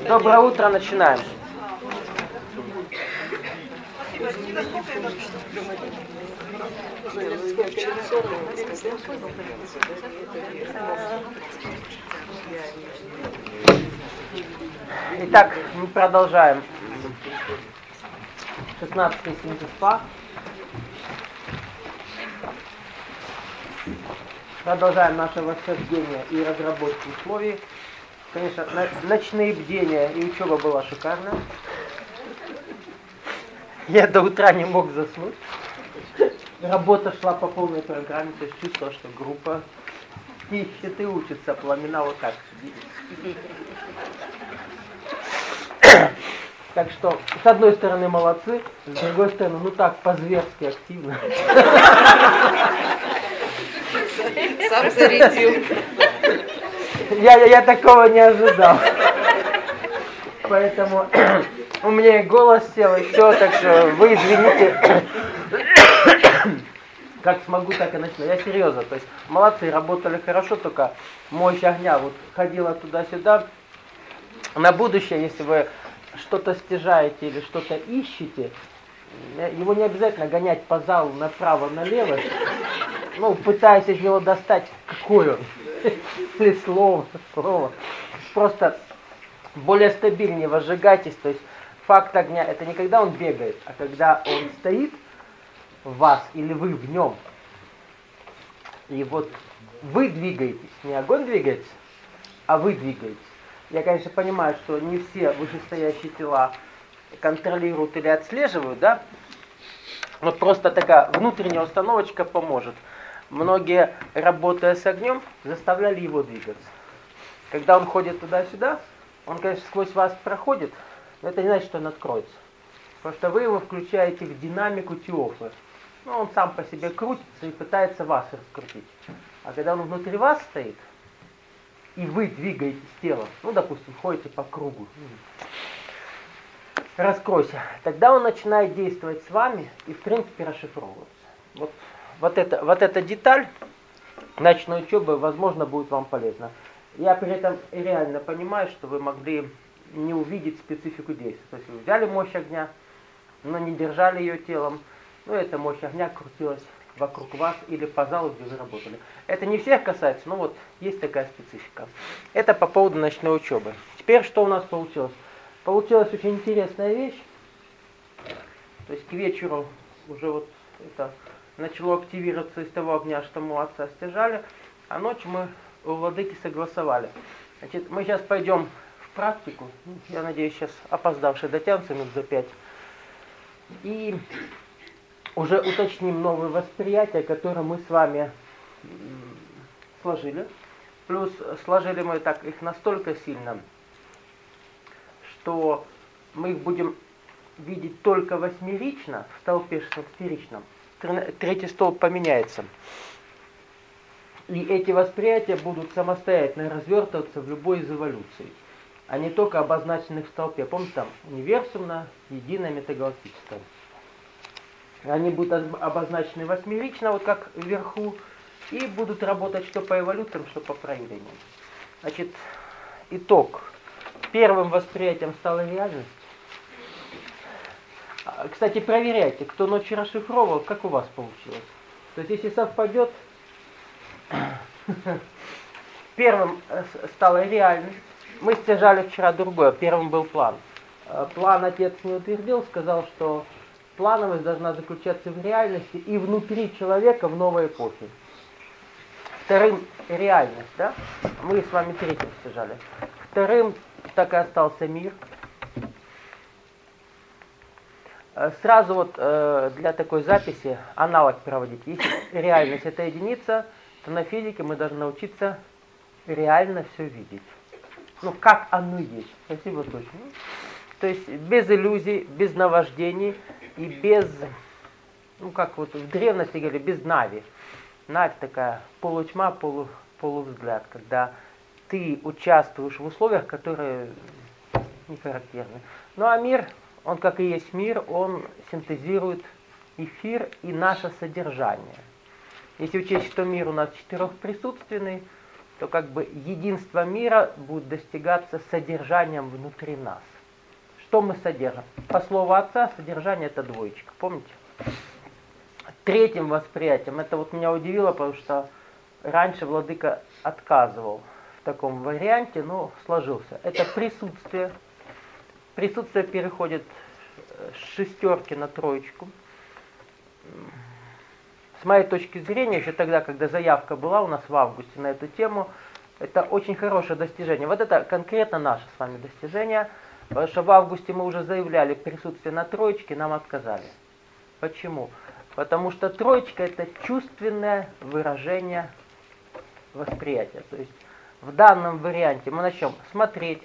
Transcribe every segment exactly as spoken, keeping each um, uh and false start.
Доброе утро, начинаем. Итак, мы продолжаем. шестнадцатый синтез-па. Продолжаем наше восхождение и разработку условий. Конечно, ночные бдения и учеба была шикарная. Я до утра не мог заснуть. Работа шла по полной программе, то есть чувствовал, что группа ищет и учится, пламена вот так сидит. Так что, с одной стороны, молодцы, с другой стороны, ну так, по-зверски активно. Сам зарядил. Я, я такого не ожидал. Поэтому у меня и голос сел, и все, так что вы извините. Как смогу, так и начну. Я серьезно, то есть молодцы, работали хорошо, только мощь огня вот ходила туда-сюда. На будущее, если вы что-то стяжаете или что-то ищете, его не обязательно гонять по залу направо-налево, ну, пытаясь из него достать, какой он, или слово, слово. Просто более стабильнее возжигайтесь, то есть факт огня, это не когда он бегает, а когда он стоит в вас или вы в нем. И вот вы двигаетесь, не огонь двигается, а вы двигаетесь. Я, конечно, понимаю, что не все вышестоящие тела контролируют или отслеживают, да? Вот просто такая внутренняя установочка поможет. Многие, работая с огнем, заставляли его двигаться. Когда он ходит туда-сюда, он, конечно, сквозь вас проходит, но это не значит, что он откроется. Потому что вы его включаете в динамику теофы. Ну, он сам по себе крутится и пытается вас раскрутить. А когда он внутри вас стоит, и вы двигаетесь телом, ну, допустим, ходите по кругу, раскройся, тогда он начинает действовать с вами и, в принципе, расшифровываться. Вот, вот, это, вот эта деталь ночной учебы, возможно, будет вам полезна. Я при этом реально понимаю, что вы могли не увидеть специфику действия. То есть вы взяли мощь огня, но не держали ее телом, ну, эта мощь огня крутилась вокруг вас или по залу, где вы работали. Это не всех касается, но вот есть такая специфика. Это по поводу ночной учебы. Теперь что у нас получилось? Получилась очень интересная вещь. То есть к вечеру уже вот это начало активироваться из того огня, что мы у отца стяжали, а ночью мы у владыки согласовали. Значит, мы сейчас пойдем в практику. Я надеюсь, сейчас опоздавшие дотянутся минут за пять. И уже уточним новые восприятия, которые мы с вами сложили. Плюс сложили мы так их настолько сильно, что мы их будем видеть только восьмерично в столпе шестеричном. Третий столб поменяется. И эти восприятия будут самостоятельно развертываться в любой из эволюций, а не только обозначенных в столпе. Помните, там универсумно, единое, метагалактическое. Они будут обозначены восьмерично, вот как вверху, и будут работать что по эволюциям, что по проявлениям. Значит, итог. Первым восприятием стала реальность. Кстати, проверяйте, кто ночью расшифровывал, как у вас получилось. То есть, если совпадет, первым стала реальность. Мы стяжали вчера другое, первым был план. План отец не утвердил, сказал, что плановость должна заключаться в реальности и внутри человека в новой эпохе. Вторым реальность, да? Мы с вами третьим стяжали. Вторым так и остался мир. Сразу вот э, для такой записи аналог проводить. Если реальность это единица, то на физике мы должны научиться реально все видеть. Ну, как оно есть. Спасибо, точно. То есть без иллюзий, без наваждений и без, ну как вот в древности говорили, без нави. Навь такая полутьма, полу, полувзгляд, когда ты участвуешь в условиях, которые не характерны. Ну а мир, он как и есть мир, он синтезирует эфир и наше содержание. Если учесть, что мир у нас четырехприсутственный, то как бы единство мира будет достигаться содержанием внутри нас. Что мы содержим? По слову Отца, содержание это двоечка, помните? Третьим восприятием, это вот меня удивило, потому что раньше владыка отказывал в таком варианте, но сложился. Это присутствие. Присутствие переходит с шестерки на троечку. С моей точки зрения, еще тогда, когда заявка была у нас в августе на эту тему, это очень хорошее достижение. Вот это конкретно наше с вами достижение, потому что в августе мы уже заявляли присутствие на троечке, нам отказали. Почему? Потому что троечка это чувственное выражение восприятия. То есть в данном варианте мы начнем смотреть,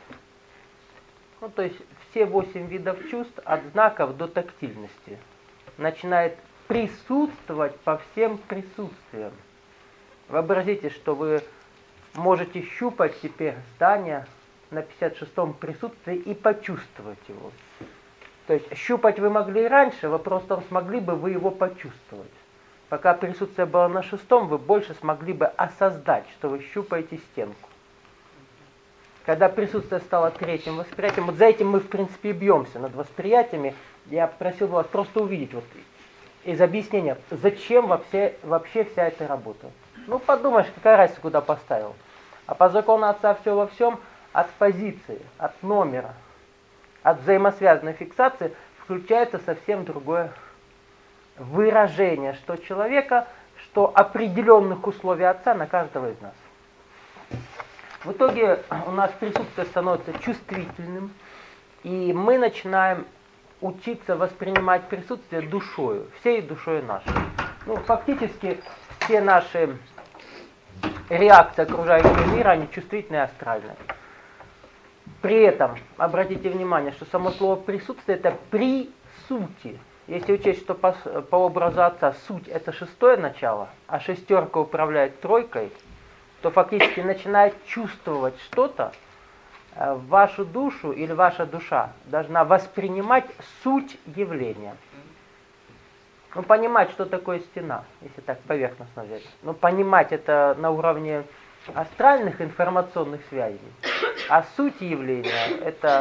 ну то есть все восемь видов чувств от знаков до тактильности начинает присутствовать по всем присутствиям. Вообразите, что вы можете щупать теперь здание на пятьдесят шестом присутствии и почувствовать его. То есть щупать вы могли и раньше, вопрос в том, смогли бы вы его почувствовать. Пока присутствие было на шестом, вы больше смогли бы осознать, что вы щупаете стенку. Когда присутствие стало третьим восприятием, вот за этим мы в принципе и бьемся над восприятиями, я просил вас просто увидеть вот из объяснения, зачем вообще, вообще вся эта работа. Ну подумаешь, какая разница, куда поставил. А по закону Отца все во всем от позиции, от номера, от взаимосвязанной фиксации включается совсем другое выражение, что человека, что определенных условий Отца на каждого из нас. В итоге у нас присутствие становится чувствительным, и мы начинаем учиться воспринимать присутствие душою, всей душой нашей. Ну, фактически все наши реакции окружающего мира, они чувствительные и астральные. При этом, обратите внимание, что само слово присутствие это при сути. Если учесть, что по, по образу Отца суть это шестое начало, а шестерка управляет тройкой, то фактически начинает чувствовать что-то, вашу душу или ваша душа должна воспринимать суть явления. Ну, понимать, что такое стена, если так поверхностно взять. Ну, понимать это на уровне астральных информационных связей. А суть явления это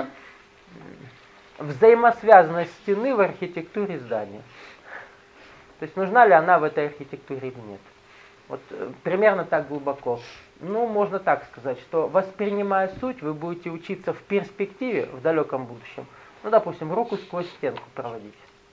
взаимосвязанность стены в архитектуре здания. То есть нужна ли она в этой архитектуре или нет. Вот примерно так глубоко. Ну, можно так сказать, что воспринимая суть, вы будете учиться в перспективе, в далеком будущем, ну, допустим, руку сквозь стенку проводить.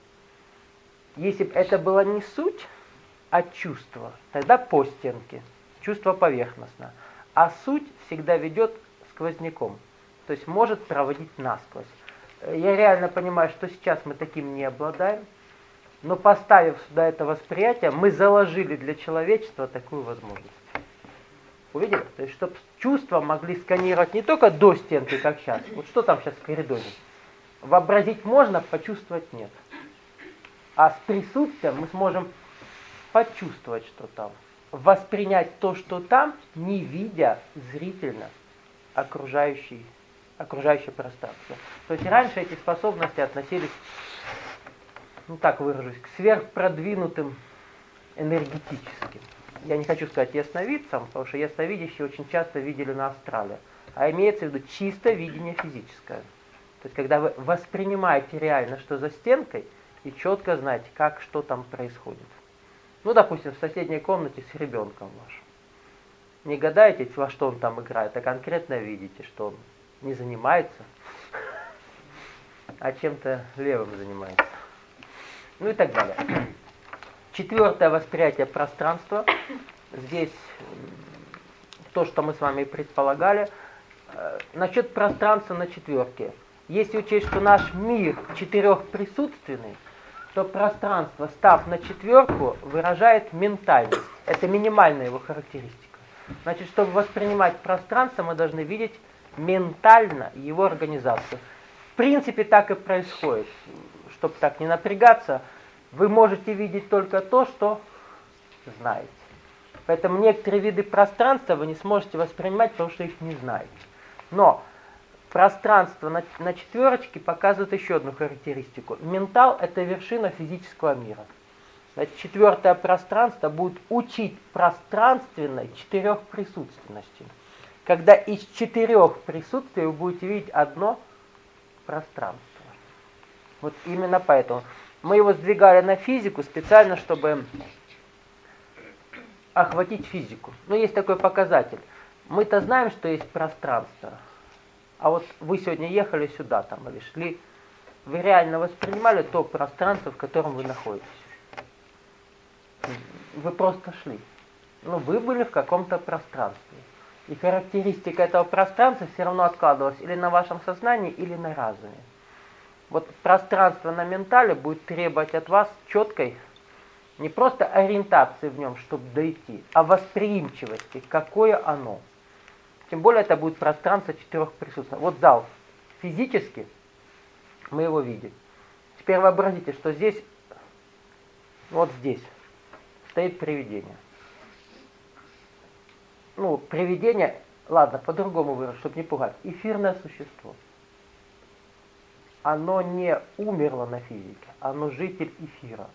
Если бы это была не суть, а чувство, тогда по стенке, чувство поверхностно. А суть всегда ведет сквозняком, то есть может проводить насквозь. Я реально понимаю, что сейчас мы таким не обладаем, но поставив сюда это восприятие, мы заложили для человечества такую возможность. Увидели? То есть, чтобы чувства могли сканировать не только до стенки, как сейчас. Вот что там сейчас в коридоре? Вообразить можно, почувствовать нет. А с присутствием мы сможем почувствовать, что там. Воспринять то, что там, не видя зрительно окружающий, окружающее пространство. То есть раньше эти способности относились, ну так выражусь, к сверхпродвинутым энергетическим. Я не хочу сказать ясновидцам, потому что ясновидящие очень часто видели на астрале. А имеется в виду чисто видение физическое. То есть когда вы воспринимаете реально, что за стенкой, и четко знаете, как, что там происходит. Ну, допустим, в соседней комнате с ребенком вашим. Не гадаете, во что он там играет, а конкретно видите, что он не занимается, а чем-то левым занимается. Ну и так далее. Четвертое восприятие пространства. Здесь то, что мы с вами предполагали. Насчет пространства на четверке. Если учесть, что наш мир четырехприсутственный, то пространство, став на четверку, выражает ментальность. Это минимальная его характеристика. Значит, чтобы воспринимать пространство, мы должны видеть ментально его организацию. В принципе, так и происходит. Чтобы так не напрягаться, вы можете видеть только то, что знаете. Поэтому некоторые виды пространства вы не сможете воспринимать, потому что их не знаете. Но пространство на, на четверочке показывает еще одну характеристику. Ментал – это вершина физического мира. Значит, четвертое пространство будет учить пространственной четырехприсутственности. Когда из четырех присутствий вы будете видеть одно пространство. Вот именно поэтому. Мы его сдвигали на физику специально, чтобы охватить физику. Но есть такой показатель. Мы-то знаем, что есть пространство. А вот вы сегодня ехали сюда там или шли, вы реально воспринимали то пространство, в котором вы находитесь. Вы просто шли. Ну, вы были в каком-то пространстве. И характеристика этого пространства все равно откладывалась или на вашем сознании, или на разуме. Вот пространство на ментале будет требовать от вас четкой, не просто ориентации в нем, чтобы дойти, а восприимчивости, какое оно. Тем более это будет пространство четырех присутствий. Вот зал. Физически мы его видим. Теперь вообразите, что здесь, вот здесь, стоит привидение. Ну, привидение, ладно, по-другому выражу, чтобы не пугать. Эфирное существо. Оно не умерло на физике, оно житель эфира.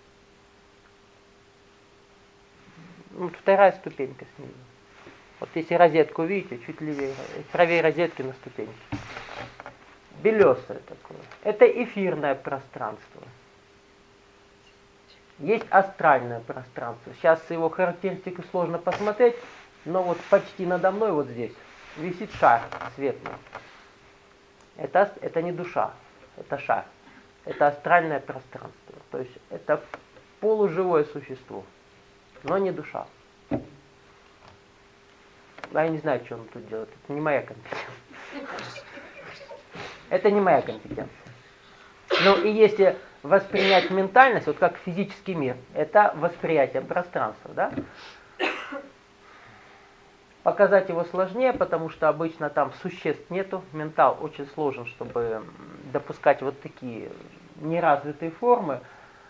Ну, вторая ступенька снизу. Вот если розетку видите, чуть левее, правее розетки на ступеньке. Белесое такое. Это эфирное пространство. Есть астральное пространство. Сейчас его характеристику сложно посмотреть, но вот почти надо мной, вот здесь, висит шар светлый. Это, это не душа, это шар. Это астральное пространство. То есть это полуживое существо, но не душа. А я не знаю, что он тут делает. Это не моя компетенция. Это не моя компетенция. Ну и если воспринять ментальность, вот как физический мир, это восприятие пространства, да? Показать его сложнее, потому что обычно там существ нету. Ментал очень сложен, чтобы допускать вот такие неразвитые формы.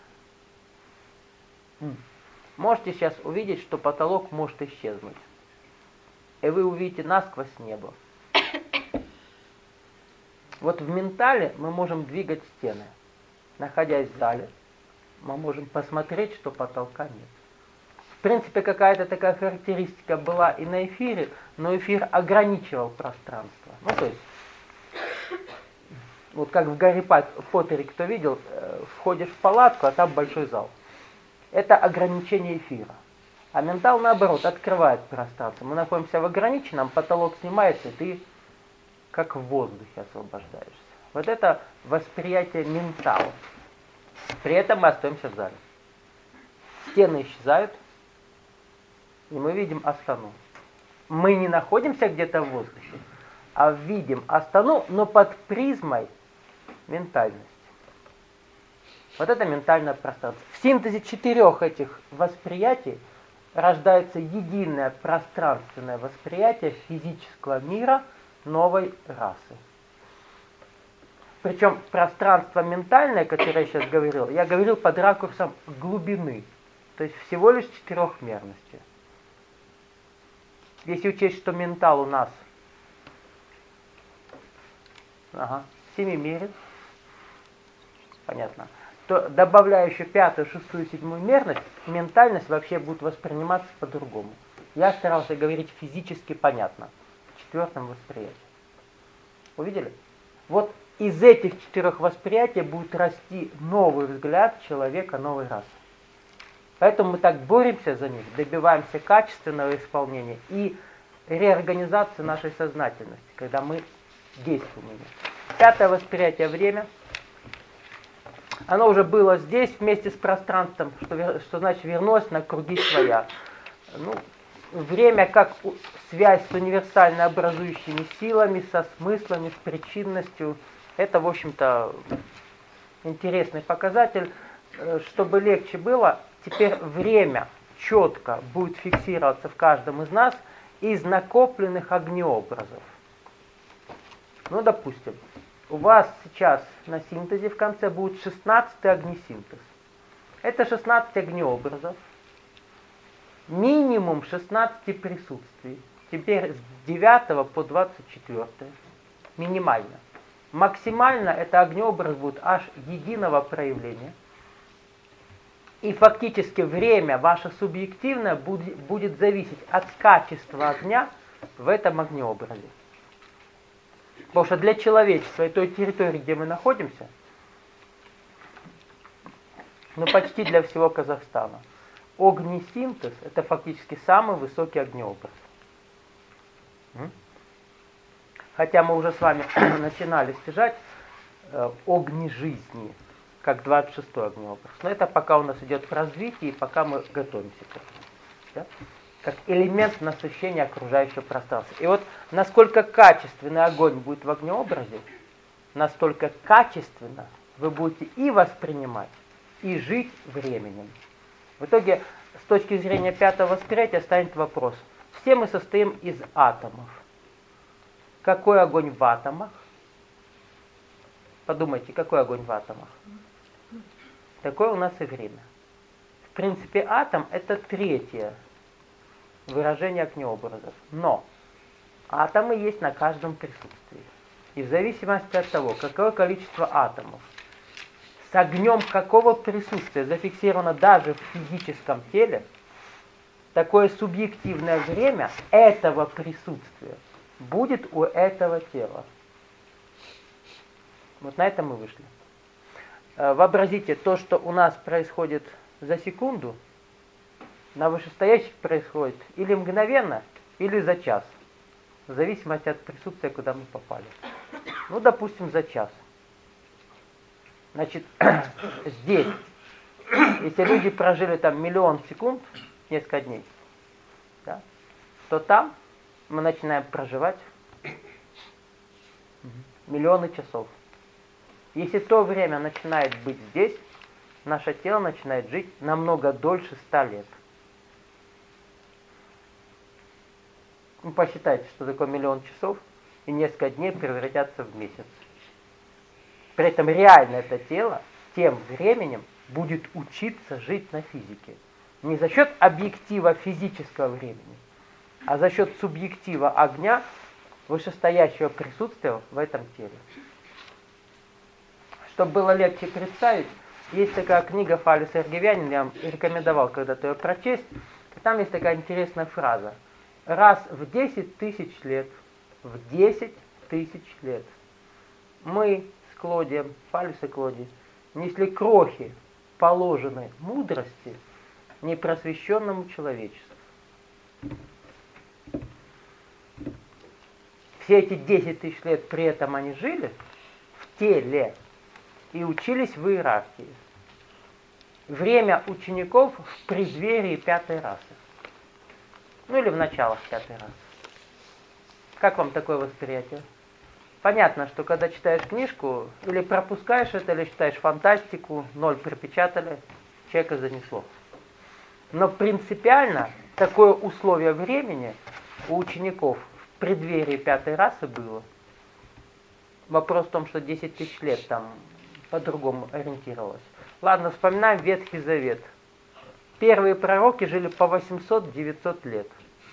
Можете сейчас увидеть, что потолок может исчезнуть. И вы увидите насквозь небо. Вот в ментале мы можем двигать стены. Находясь в зале, мы можем посмотреть, что потолка нет. В принципе, какая-то такая характеристика была и на эфире, но эфир ограничивал пространство. Ну, то есть, вот как в Гарри Поттере, кто видел, входишь в палатку, а там большой зал. Это ограничение эфира. А ментал, наоборот, открывает пространство. Мы находимся в ограниченном, потолок снимается, и ты как в воздухе освобождаешься. Вот это восприятие ментала. При этом мы остаемся в зале. Стены исчезают, и мы видим Астану. Мы не находимся где-то в воздухе, а видим Астану, но под призмой ментальности. Вот это ментальное пространство. В синтезе четырех этих восприятий рождается единое пространственное восприятие физического мира новой расы. Причем пространство ментальное, которое я сейчас говорил, я говорил под ракурсом глубины, то есть всего лишь четырехмерности. Если учесть, что ментал у нас ага, семимерен, понятно, то добавляя еще пятую, шестую, седьмую мерность, ментальность вообще будет восприниматься по-другому. Я старался говорить физически понятно, в четвертом восприятии. Увидели? Вот из этих четырех восприятий будет расти новый взгляд человека новой расы. Поэтому мы так боремся за них, добиваемся качественного исполнения и реорганизации нашей сознательности, когда мы действуем. Пятое восприятие — время. Оно уже было здесь вместе с пространством, что, что значит вернулось на круги своя. Ну, время как связь с универсально образующими силами, со смыслами, с причинностью. Это, в общем-то, интересный показатель. Чтобы легче было, теперь время четко будет фиксироваться в каждом из нас из накопленных огнеобразов. Ну, допустим, у вас сейчас на синтезе в конце будет шестнадцатый огнесинтез. Это шестнадцать огнеобразов, минимум шестнадцать присутствий. Теперь с девятого по двадцать четвёртое. Минимально. Максимально это огнеобраз будет аж единого проявления. И фактически время ваше субъективное будет, будет зависеть от качества огня в этом огнеобразе. Потому что для человечества и той территории, где мы находимся, ну почти для всего Казахстана, огнесинтез – это фактически самый высокий огнеобраз. Хотя мы уже с вами начинали стяжать э, огни жизни, как двадцать шестой огнеобраз. Но это пока у нас идет в развитии, и пока мы готовимся к этому. Да? Как элемент насыщения окружающего пространства. И вот насколько качественный огонь будет в огнеобразе, настолько качественно вы будете и воспринимать, и жить временем. В итоге, с точки зрения пятого восприятия, станет вопрос. Все мы состоим из атомов. Какой огонь в атомах? Подумайте, какой огонь в атомах? Такое у нас и время. В принципе, атом – это третье выражение огнеобразов. Но атомы есть на каждом присутствии. И в зависимости от того, какое количество атомов с огнем какого присутствия зафиксировано даже в физическом теле, такое субъективное время этого присутствия будет у этого тела. Вот на это мы вышли. Вообразите, то, что у нас происходит за секунду, на вышестоящих происходит или мгновенно, или за час. В зависимости от присутствия, куда мы попали. Ну, допустим, за час. Значит, здесь, если люди прожили там миллион секунд, несколько дней, да, то там мы начинаем проживать миллионы часов. Если то время начинает быть здесь, наше тело начинает жить намного дольше ста лет. Ну, посчитайте, что такое миллион часов, и несколько дней превратятся в месяц. При этом реально это тело тем временем будет учиться жить на физике. Не за счет объектива физического времени, а за счет субъектива огня, вышестоящего присутствия в этом теле. Чтобы было легче представить, есть такая книга Фали Сергивянин, я вам рекомендовал когда-то ее прочесть, и там есть такая интересная фраза. Раз в десять тысяч лет, в десять тысяч лет мы с Клодием, Фалис и Клодий, несли крохи положенной мудрости непросвещенному человечеству. Все эти десять тысяч лет при этом они жили в теле и учились в иерархии. Время учеников в преддверии пятой расы. Ну или в началах пятой расы. Как вам такое восприятие? Понятно, что когда читаешь книжку, или пропускаешь это, или читаешь фантастику, ноль припечатали, человека занесло. Но принципиально такое условие времени у учеников в преддверии пятой расы было. Вопрос в том, что десять тысяч лет там по-другому ориентировалось. Ладно, вспоминаем Ветхий Завет. Первые пророки жили по восемьсот-девятьсот лет.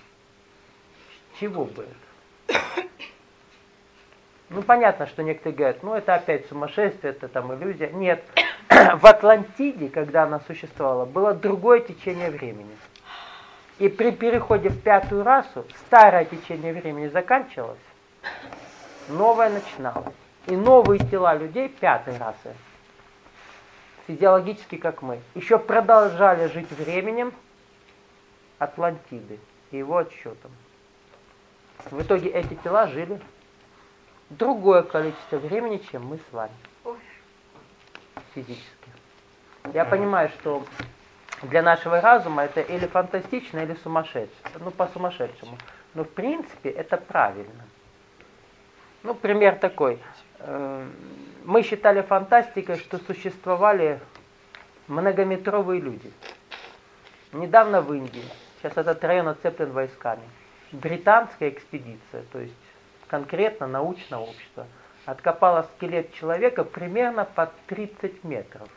С чего бы это? Ну, понятно, что некоторые говорят, ну, это опять сумасшествие, это там иллюзия. Нет. В Атлантиде, когда она существовала, было другое течение времени. И при переходе в пятую расу старое течение времени заканчивалось, новое начиналось. И новые тела людей пятой расы, физиологически как мы, еще продолжали жить временем Атлантиды и его отсчетом. В итоге эти тела жили другое количество времени, чем мы с вами. Физически. Я понимаю, что для нашего разума это или фантастично, или сумасшедшее. Ну, по-сумасшедшему. Но в принципе это правильно. Ну, пример такой. Мы считали фантастикой, что существовали многометровые люди. Недавно в Индии, сейчас этот район оцеплен войсками, британская экспедиция, то есть конкретно научное общество, откопало скелет человека примерно под тридцать метров.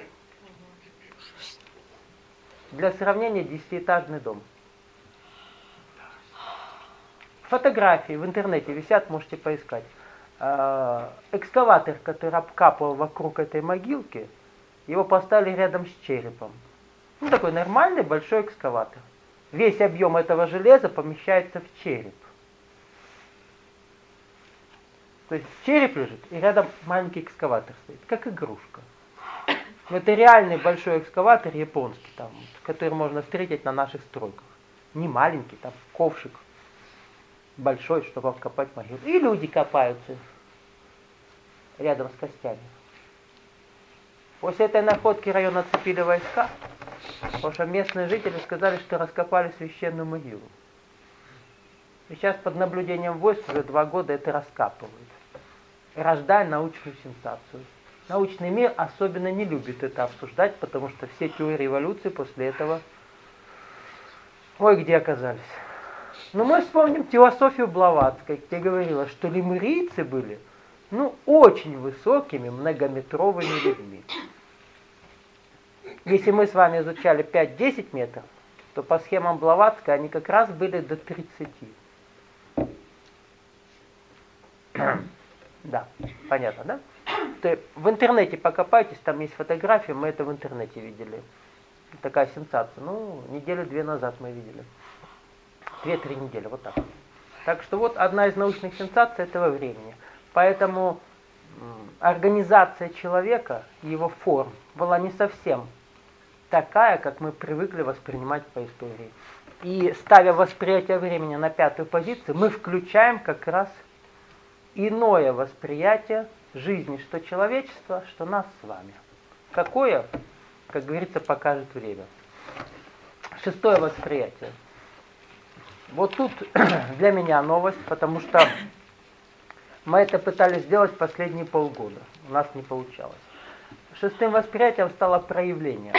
Для сравнения, десятиэтажный дом. Фотографии в интернете висят, можете поискать. Экскаватор, который обкапывал вокруг этой могилки, его поставили рядом с черепом. Ну, такой нормальный большой экскаватор. Весь объем этого железа помещается в череп. То есть череп лежит, и рядом маленький экскаватор стоит, как игрушка. Это реальный большой экскаватор японский, там, который можно встретить на наших стройках. Не маленький, там ковшик большой, чтобы копать могилу. И люди копаются рядом с костями. После этой находки район оцепили войска, потому что местные жители сказали, что раскопали священную могилу. И сейчас под наблюдением войск уже два года это раскапывают, рождая научную сенсацию. Научный мир особенно не любит это обсуждать, потому что все теории эволюции после этого, ой, где оказались. Но мы вспомним теософию Блаватской, где говорила, что лемурийцы были, ну, очень высокими, многометровыми людьми. Если мы с вами изучали пять-десять метров, то по схемам Блаватской они как раз были до тридцати. Да, понятно, да? То в интернете покопайтесь, там есть фотографии, мы это в интернете видели. Такая сенсация. Ну, неделю-две назад мы видели. Две-три недели, вот так. Так что вот одна из научных сенсаций этого времени. Поэтому организация человека, его форм, была не совсем такая, как мы привыкли воспринимать по истории. И ставя восприятие времени на пятую позицию, мы включаем как раз иное восприятие жизни, что человечества, что нас с вами. Какое, как говорится, покажет время. Шестое восприятие. Вот тут для меня новость, потому что мы это пытались сделать последние полгода. У нас не получалось. Шестым восприятием стало проявление.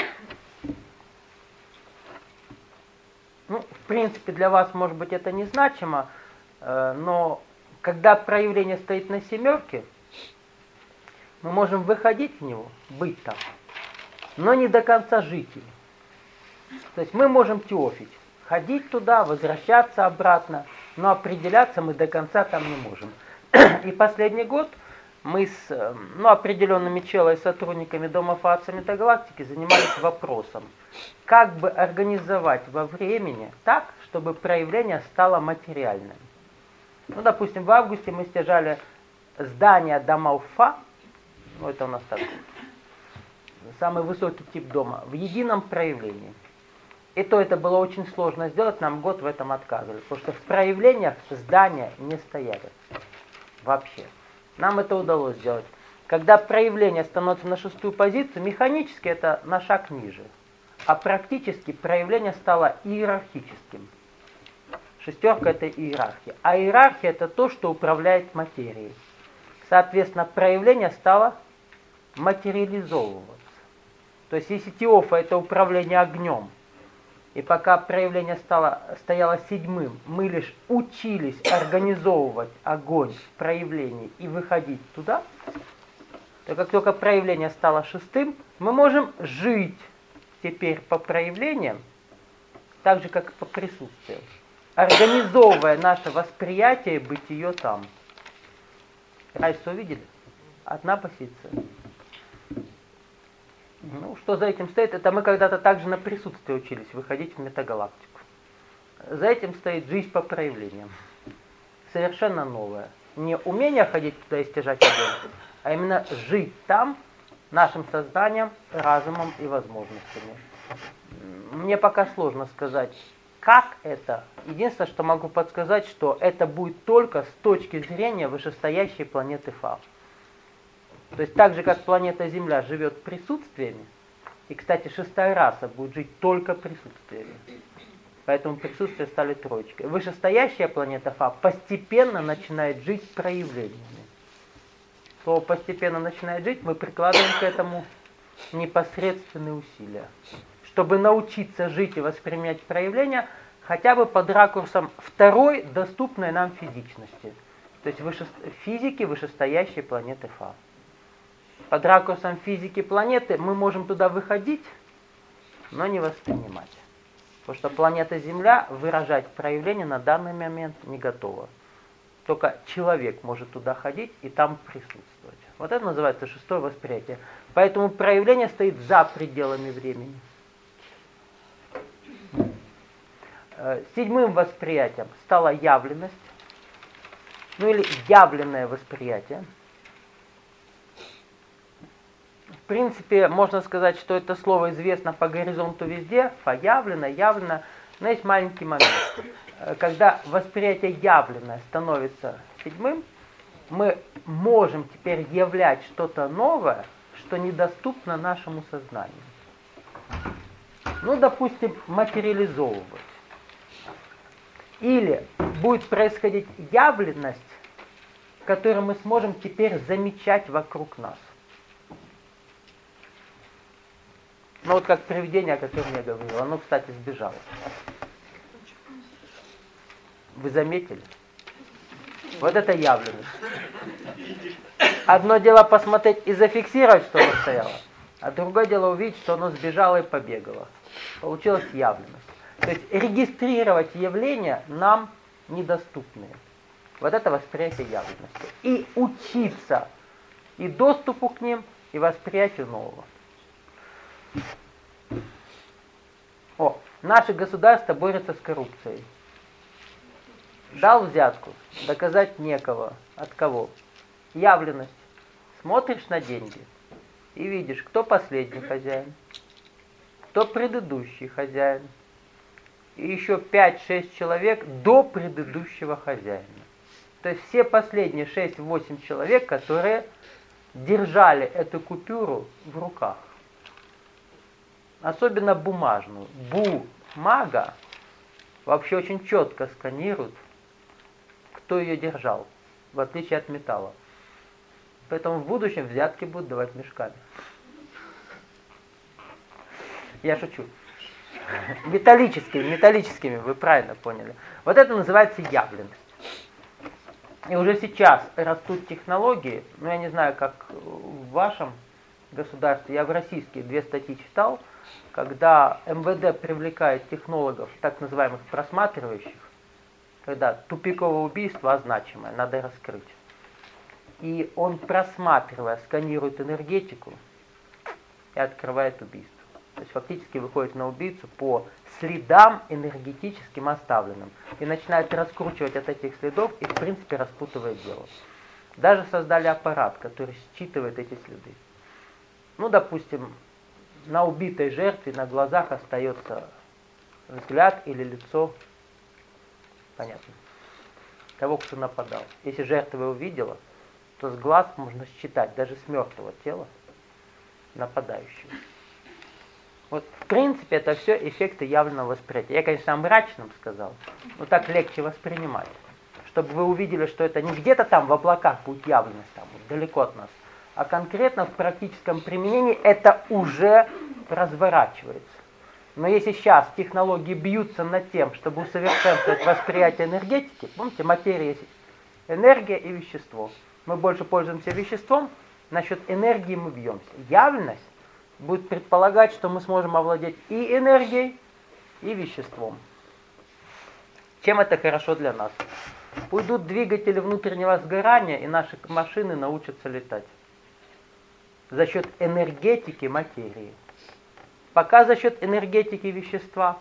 Ну, в принципе, для вас, может быть, это незначимо, но когда проявление стоит на семерке, мы можем выходить в него, быть там, но не до конца жить им. То есть мы можем теофить, ходить туда, возвращаться обратно, но определяться мы до конца там не можем. И последний год мы с ну, определенными челой сотрудниками Дома Фаатса Метагалактики занимались вопросом, как бы организовать во времени так, чтобы проявление стало материальным. Ну, допустим, в августе мы стяжали здание дома Уфа, ну, это у нас так, самый высокий тип дома, в едином проявлении. И то это было очень сложно сделать, нам год в этом отказывали, потому что в проявлениях здания не стояли вообще. Нам это удалось сделать. Когда проявление становится на шестую позицию, механически это на шаг ниже, а практически проявление стало иерархическим. Шестерка — это иерархия. А иерархия — это то, что управляет материей. Соответственно, проявление стало материализовываться. То есть, если теофа — это управление огнем, и пока проявление стало, стояло седьмым, мы лишь учились организовывать огонь в проявлении и выходить туда, то как только проявление стало шестым, мы можем жить теперь по проявлениям, так же, как и по присутствию, организовывая наше восприятие и бытие там. Разницу увидели? Одна позиция. Ну, что за этим стоит? Это мы когда-то также на присутствие учились выходить в метагалактику. За этим стоит жизнь по проявлениям. Совершенно новое. Не умение ходить туда и стяжать огонь, а именно жить там нашим сознанием, разумом и возможностями. Мне пока сложно сказать, как это. Единственное, что могу подсказать, что это будет только с точки зрения вышестоящей планеты Фа. То есть так же, как планета Земля живет присутствиями, и, кстати, шестая раса будет жить только присутствиями. Поэтому присутствия стали троечкой. Вышестоящая планета Фа постепенно начинает жить проявлениями. Слово «постепенно начинает жить» мы прикладываем к этому непосредственные усилия, чтобы научиться жить и воспринимать проявления хотя бы под ракурсом второй доступной нам физичности, то есть выше, физики вышестоящей планеты Фа. Под ракурсом физики планеты мы можем туда выходить, но не воспринимать. Потому что планета Земля выражать проявление на данный момент не готова. Только человек может туда ходить и там присутствовать. Вот это называется шестое восприятие. Поэтому проявление стоит за пределами времени. Седьмым восприятием стала явленность, ну или явленное восприятие. В принципе, можно сказать, что это слово известно по горизонту везде, появлено, явлено, но есть маленький момент. Когда восприятие явленное становится седьмым, мы можем теперь являть что-то новое, что недоступно нашему сознанию. Ну, допустим, материализовывать. Или будет происходить явленность, которую мы сможем теперь замечать вокруг нас. Ну вот как привидение, о котором я говорил. Оно, кстати, сбежало. Вы заметили? Вот это явленность. Одно дело посмотреть и зафиксировать, что оно стояло, а другое дело увидеть, что оно сбежало и побегало. Получилась явленность. То есть регистрировать явления нам недоступные. Вот это восприятие явленности. И учиться и доступу к ним, и восприятию нового. О, наше государство борется с коррупцией. Дал взятку, доказать некого. От кого? Явленность. Смотришь на деньги и видишь, кто последний хозяин, кто предыдущий хозяин. И еще пять-шесть человек до предыдущего хозяина. То есть все последние шесть-восемь человек, которые держали эту купюру в руках. Особенно бумажную. Бумага вообще очень четко сканирует, кто ее держал, в отличие от металла. Поэтому в будущем взятки будут давать мешками. Я шучу. Металлическими, металлическими, вы правильно поняли. Вот это называется явленность. И уже сейчас растут технологии, ну я не знаю, как в вашем государстве, я в российские две статьи читал, когда эм вэ дэ привлекает технологов, так называемых просматривающих, когда тупиковое убийство означимое, надо раскрыть. И он, просматривая, сканирует энергетику и открывает убийство. То есть фактически выходит на убийцу по следам энергетическим оставленным. И начинает раскручивать от этих следов и в принципе распутывает дело. Даже создали аппарат, который считывает эти следы. Ну, допустим, на убитой жертве на глазах остается взгляд или лицо, понятно, того, кто нападал. Если жертва его увидела, то с глаз можно считать даже с мертвого тела нападающего. Вот, в принципе, это все эффекты явленного восприятия. Я, конечно, о мрачном сказал, но так легче воспринимать. Чтобы вы увидели, что это не где-то там в облаках будет явленность, там, вот, далеко от нас, а конкретно в практическом применении это уже разворачивается. Но если сейчас технологии бьются над тем, чтобы усовершенствовать восприятие энергетики, помните, материя есть энергия и вещество. Мы больше пользуемся веществом, насчет энергии мы бьемся. Явленность будет предполагать, что мы сможем овладеть и энергией, и веществом. Чем это хорошо для нас? Уйдут двигатели внутреннего сгорания, и наши машины научатся летать. За счет энергетики материи. Пока за счет энергетики вещества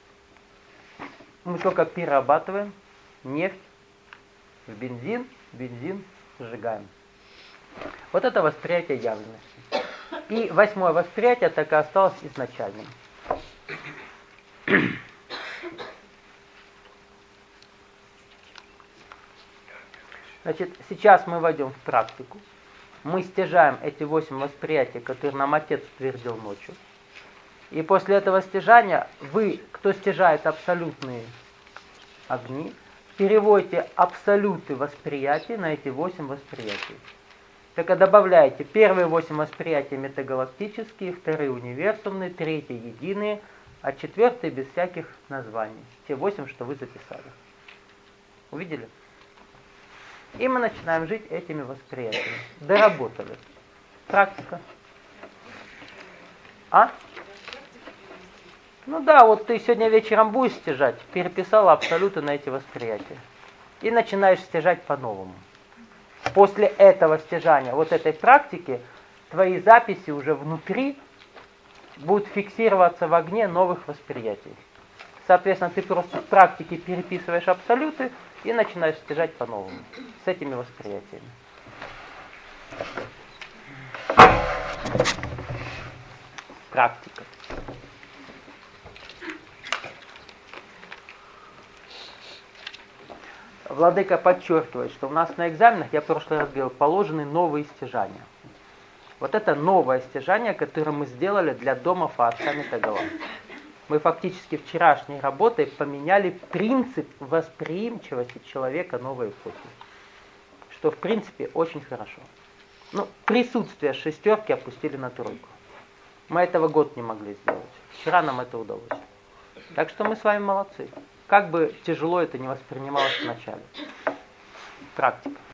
мы только перерабатываем нефть в бензин, бензин сжигаем. Вот это восприятие явленности. И восьмое восприятие так и осталось изначальным. Значит, сейчас мы войдем в практику. Мы стяжаем эти восемь восприятий, которые нам отец утвердил ночью. И после этого стяжания вы, кто стяжает абсолютные огни, переводите абсолюты восприятий на эти восемь восприятий. Только добавляете первые восемь восприятий метагалактические, вторые универсумные, третьи единые, а четвертые без всяких названий. Те восемь, что вы записали. Увидели? И мы начинаем жить этими восприятиями. Доработали. Практика. А? Ну да, вот ты сегодня вечером будешь стяжать, переписала абсолюты на эти восприятия. И начинаешь стяжать по-новому. После этого стяжания, вот этой практики, твои записи уже внутри будут фиксироваться в огне новых восприятий. Соответственно, ты просто в практике переписываешь абсолюты и начинаешь стяжать по-новому с этими восприятиями. Практика. Владыка подчеркивает, что у нас на экзаменах, я в прошлый раз говорил, положены новые стяжания. Вот это новое стяжание, которое мы сделали для дома Фаат-Шами Тагала. Мы фактически вчерашней работой поменяли принцип восприимчивости человека новой эпохи. Что в принципе очень хорошо. Ну, присутствие шестерки опустили на тройку. Мы этого год не могли сделать. Вчера нам это удалось. Так что мы с вами молодцы. Как бы тяжело это не воспринималось вначале. Практика.